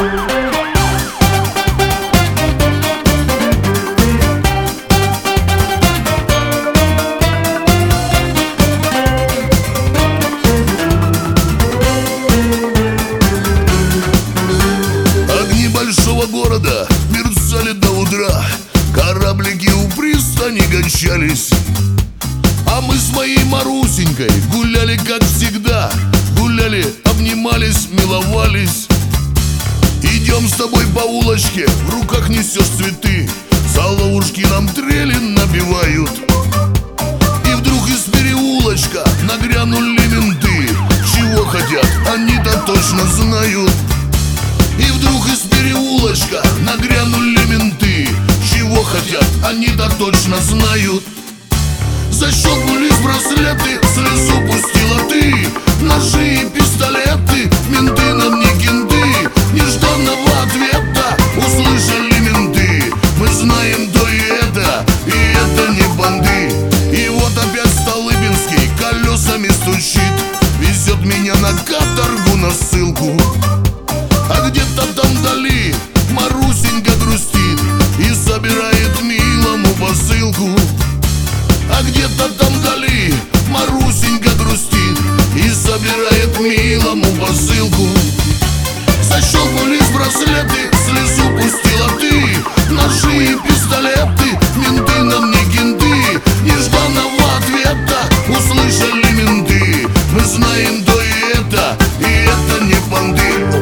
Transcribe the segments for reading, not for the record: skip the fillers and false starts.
Города мерцали до утра, кораблики у пристани гончались. А мы с моей Марусенькой гуляли, как всегда. Гуляли, обнимались, миловались. Идем с тобой по улочке, в руках несешь цветы, соловушки нам трели набивают. И вдруг из переулочка нагрянули менты. Чего хотят, они-то точно знают. И вдруг из переулочка нагрянули менты. Чего хотят, они-то точно знают. Защелкнулись браслеты, слезу пустила ты. Ножи и пистолеты, менты нам не кенты. Нежданного ответа услышали менты. Мы знаем то и это не банды. И вот опять Столыпинский колесами стучит, везет меня на каторгу, на ссылку. А где-то там вдали Марусенька грустит и собирает милому посылку. А где-то там вдали Марусенька грустит и собирает милому посылку. Защелкнулись браслеты, слезу пустила ты. Ножи и пистолеты, менты нам не кенты. Нежданного ответа услышали менты. Мы знаем то и это не банды.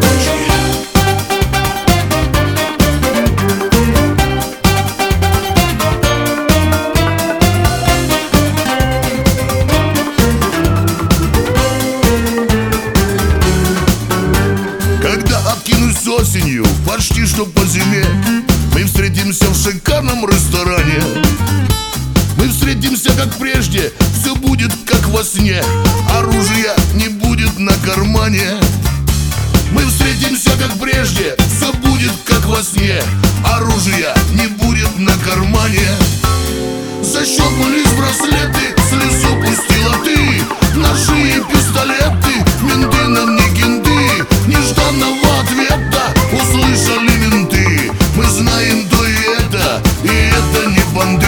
Откинусь осенью, почти что по зиме, мы встретимся в шикарном ресторане. Мы встретимся как прежде, все будет как во сне, оружия не будет на кармане. Мы встретимся как прежде, все будет как во сне, оружия не будет на кармане. Защелкнулись браслеты, слезу пустила ты. Ножи и пистолеты, менты нам не кенты. Нежданного ответа услышали менты. Мы знаем то и это не банды.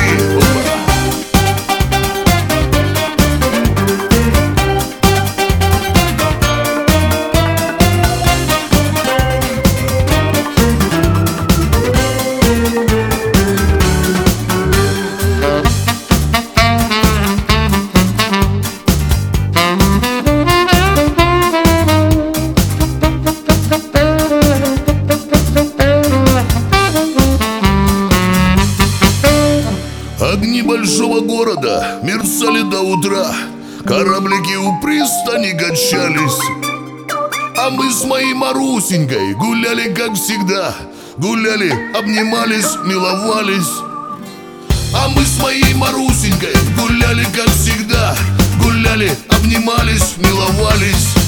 Огни большого города мерцали до утра, кораблики у пристани гончались. А мы с моей Марусенькой гуляли, как всегда. Гуляли, обнимались, миловались. А мы с моей Марусенькой гуляли, как всегда. Гуляли, обнимались, миловались.